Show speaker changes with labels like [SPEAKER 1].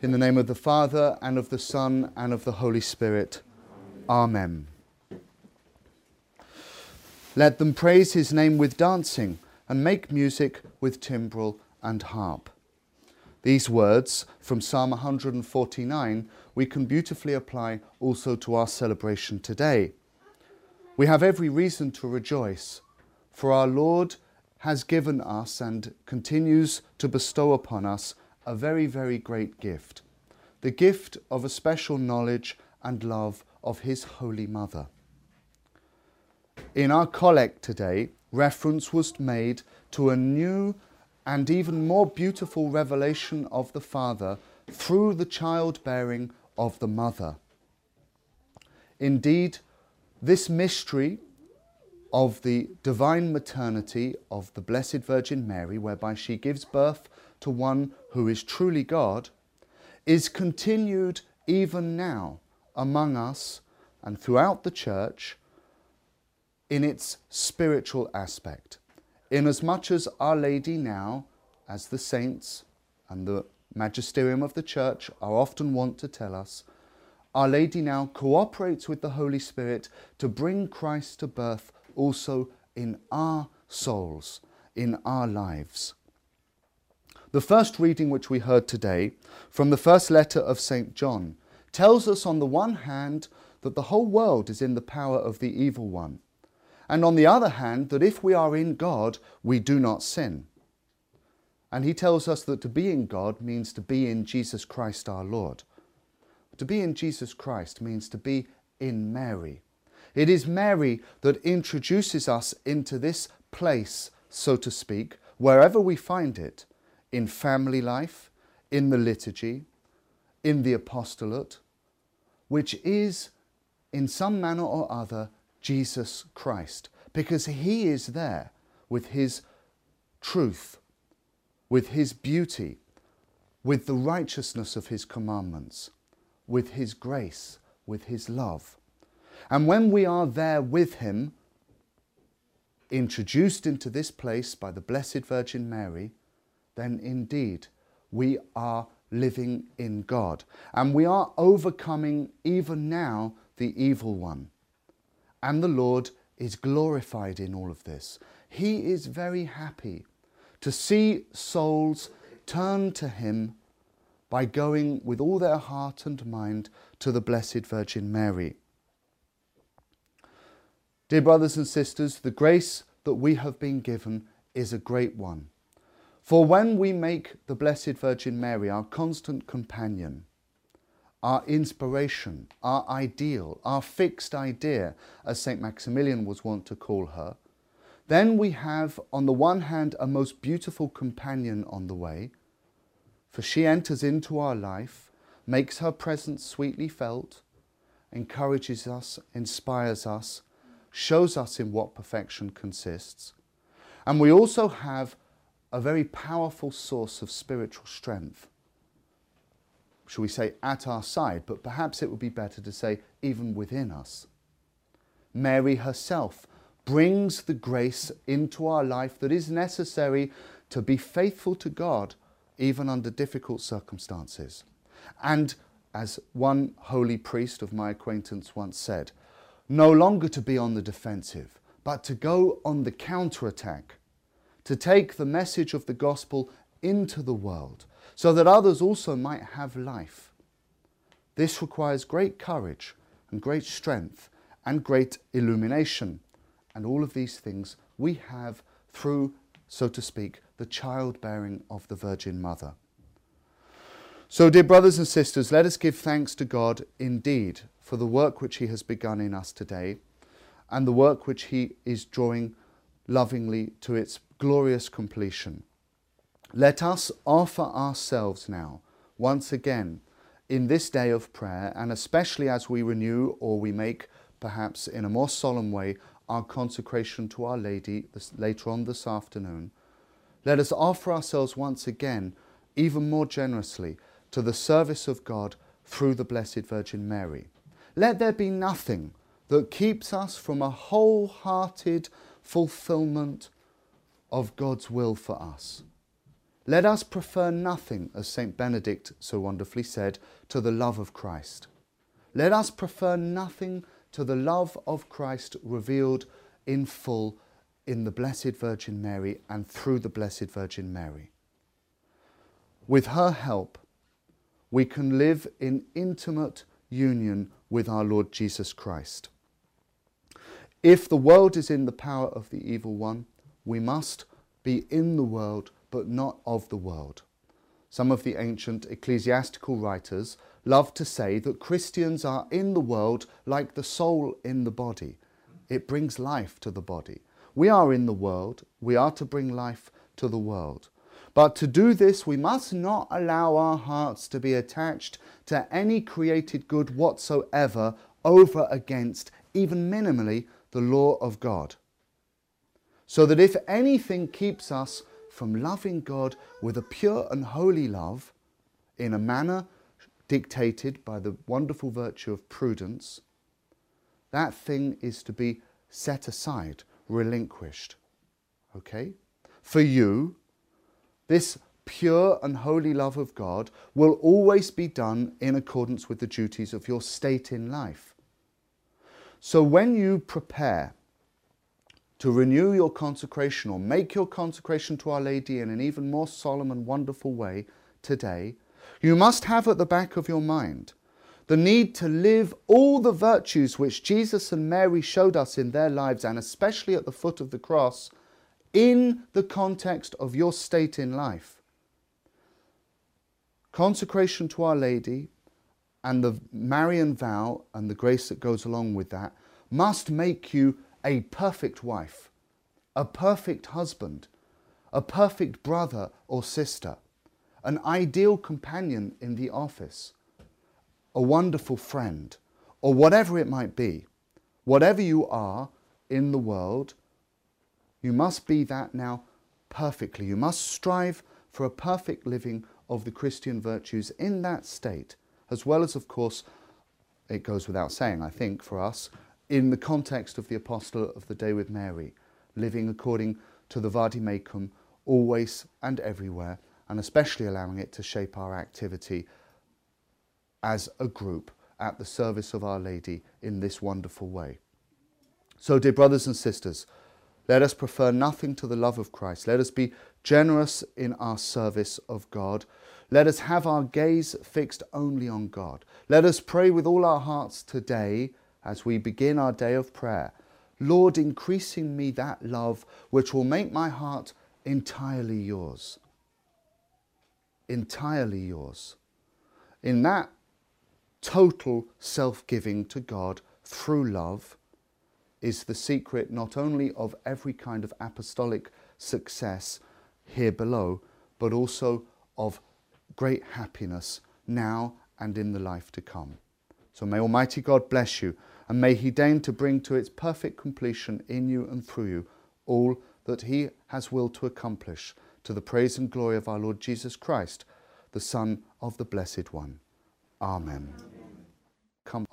[SPEAKER 1] In the name of the Father, and of the Son, and of the Holy Spirit. Amen. Let them praise his name with dancing, and make music with timbrel and harp. These words from Psalm 149 we can beautifully apply also to our celebration today. We have every reason to rejoice, for our Lord has given us and continues to bestow upon us a very, very great gift. The gift of a special knowledge and love of his Holy Mother. In our collect today, reference was made to a new and even more beautiful revelation of the Father through the childbearing of the Mother. Indeed, this mystery of the divine maternity of the Blessed Virgin Mary, whereby she gives birth to one who is truly God, is continued even now among us and throughout the Church in its spiritual aspect, inasmuch as Our Lady now, as the saints and the magisterium of the Church are often wont to tell us, Our Lady now cooperates with the Holy Spirit to bring Christ to birth also in our souls, in our lives. The first reading which we heard today from the first letter of St. John tells us on the one hand that the whole world is in the power of the evil one, and on the other hand that if we are in God, we do not sin. And he tells us that to be in God means to be in Jesus Christ our Lord. To be in Jesus Christ means to be in Mary. It is Mary that introduces us into this place, so to speak, wherever we find it, in family life, in the liturgy, in the apostolate, which is, in some manner or other, Jesus Christ, because he is there with his truth, with his beauty, with the righteousness of his commandments, with his grace, with his love. And when we are there with him, introduced into this place by the Blessed Virgin Mary, then indeed we are living in God. And we are overcoming even now the evil one. And the Lord is glorified in all of this. He is very happy to see souls turn to him by going with all their heart and mind to the Blessed Virgin Mary. Dear brothers and sisters, the grace that we have been given is a great one. For when we make the Blessed Virgin Mary our constant companion, our inspiration, our ideal, our fixed idea, as St. Maximilian was wont to call her, then we have on the one hand a most beautiful companion on the way, for she enters into our life, makes her presence sweetly felt, encourages us, inspires us, shows us in what perfection consists. And we also have a very powerful source of spiritual strength, shall we say, at our side, but perhaps it would be better to say even within us. Mary herself brings the grace into our life that is necessary to be faithful to God even under difficult circumstances. And as one holy priest of my acquaintance once said, no longer to be on the defensive, but to go on the counterattack, to take the message of the gospel into the world, so that others also might have life. This requires great courage and great strength and great illumination. And all of these things we have through, so to speak, the childbearing of the Virgin Mother. So, dear brothers and sisters, let us give thanks to God indeed for the work which he has begun in us today and the work which he is drawing lovingly to its glorious completion. Let us offer ourselves now, once again, in this day of prayer, and especially as we renew or we make, perhaps in a more solemn way, our consecration to Our Lady later on this afternoon, let us offer ourselves once again, even more generously, to the service of God through the Blessed Virgin Mary. Let there be nothing that keeps us from a wholehearted fulfillment of God's will for us. Let us prefer nothing, as St. Benedict so wonderfully said, to the love of Christ. Let us prefer nothing to the love of Christ revealed in full in the Blessed Virgin Mary and through the Blessed Virgin Mary. With her help, we can live in intimate union with our Lord Jesus Christ. If the world is in the power of the evil one, we must be in the world, but not of the world. Some of the ancient ecclesiastical writers love to say that Christians are in the world like the soul in the body. It brings life to the body. We are in the world. We are to bring life to the world. But to do this, we must not allow our hearts to be attached to any created good whatsoever over against, even minimally, the law of God. So that if anything keeps us from loving God with a pure and holy love, in a manner dictated by the wonderful virtue of prudence, that thing is to be set aside, relinquished. Okay? For you, this pure and holy love of God will always be done in accordance with the duties of your state in life. So when you prepare to renew your consecration or make your consecration to Our Lady in an even more solemn and wonderful way today, you must have at the back of your mind the need to live all the virtues which Jesus and Mary showed us in their lives, and especially at the foot of the cross, in the context of your state in life. Consecration to Our Lady and the Marian vow and the grace that goes along with that must make you a perfect wife, a perfect husband, a perfect brother or sister, an ideal companion in the office, a wonderful friend, or whatever it might be. Whatever you are in the world, you must be that now perfectly. You must strive for a perfect living of the Christian virtues in that state, as well as, of course, it goes without saying, I think, for us, in the context of the Apostle of the Day with Mary, living according to the Vade Mecum, always and everywhere, and especially allowing it to shape our activity as a group at the service of Our Lady in this wonderful way. So, dear brothers and sisters, let us prefer nothing to the love of Christ. Let us be generous in our service of God. Let us have our gaze fixed only on God. Let us pray with all our hearts today as we begin our day of prayer. Lord, increase in me that love which will make my heart entirely yours. Entirely yours. In that total self-giving to God through love is the secret not only of every kind of apostolic success here below, but also of great happiness now and in the life to come. So may Almighty God bless you, and may He deign to bring to its perfect completion in you and through you all that He has willed to accomplish, to the praise and glory of our Lord Jesus Christ, the Son of the Blessed One. Amen. Come.